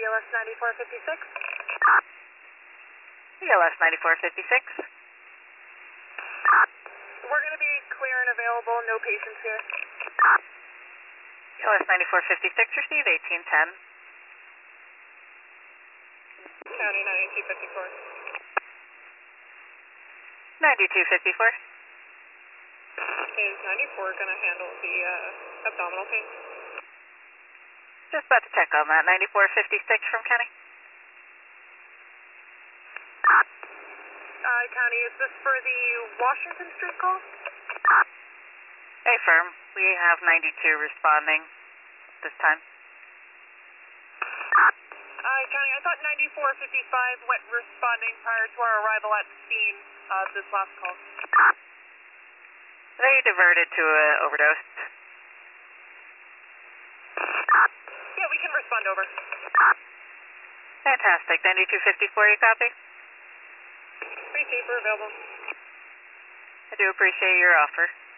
ELS 9456. ELS 9456. We're going to be clear and available, no patients here. ELS 9456, receive 1810. County 9254. 9254. Is 94 going to handle the abdominal pain? Just about to check on that. 9456 from County. County, is this for the Washington Street call? Affirm. We have 92 responding this time. County, I thought 9455 went responding prior to our arrival at the scene of this last call. They diverted to an overdose. Yeah, we can respond over. Fantastic. 9254, you copy? Pretty safe, we're available. I do appreciate your offer.